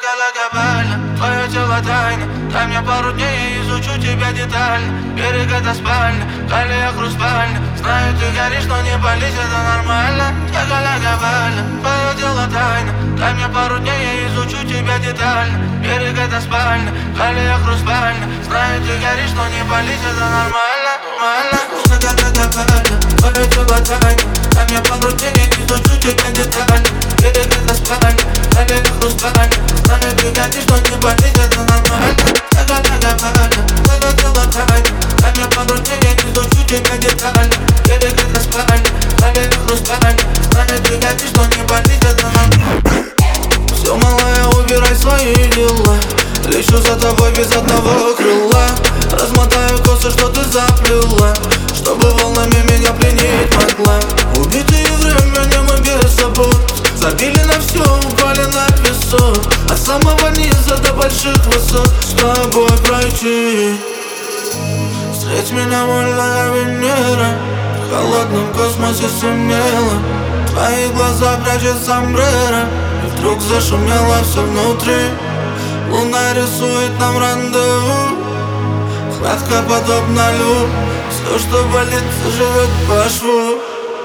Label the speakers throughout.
Speaker 1: глобально, твое тело тайна. Дай мне пару дней, я изучу тебя детально. Берег это спальня, талия хрустальня. Знаю, ты горишь, но не болеть, это нормально. Глобально, твое тело тайна. Дай мне пару дней, я изучу тебя детально. Берег это спальня, талия хрустальня. Знаю, ты горишь, но не болеть, это нормально. Глобально, твое тело тайна. Дай мне пару дней, я изучу тебя детально. Берег это спальня, талия хрустальня. Знаю, ты горишь, но не болеть, это нормально. Глобально, твое тело тайна. Дай мне пару дней, я изучу тебя детально. Берег это спальня, талия хрустальня. Знаю, ты горишь, но не болеть, это нормально. Все, малая, убирай свои дела. Лечу за тобой без одного крыла. Размотаю косы, что ты заплела, чтобы волнами меня пленить могла. Убитые временем и без забот, забили на все, упали на песок. От самого низа до больших высот с тобой пройти. Встреть меня, мольная Венера, в холодном космосе сумела. Твои глаза прячет сомбреро, и вдруг зашумело все внутри. Луна рисует нам рандеву, хватка подобна льву. Все, что болит, заживет по шву.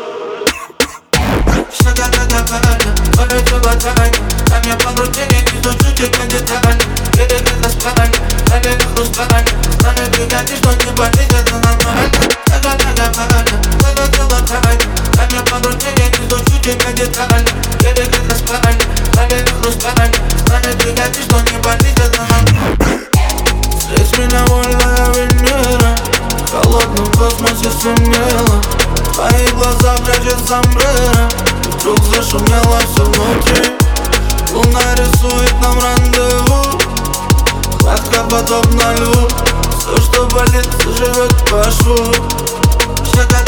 Speaker 1: Глобально, твое тело тайна. Дай мне пару дней, я изучу тебя детально. Берег это спальня, талия хрустальня. Знаю, ты горишь, но не болеть, это нормально. Глобально, твое тело тайна. Дай мне пару дней, я изучу тебя детально. Берег это спальня, талия хрустальня. Знаю, ты горишь, но не болеть, это нормально. Встреть меня, вольная Венера, в холодном космосе сумела. Твои глаза прячет сомбреро, и вдруг зашумело все внутри. Луна рисует нам рандеву, хватка подобна льву. Все, что болит, заживет по шву.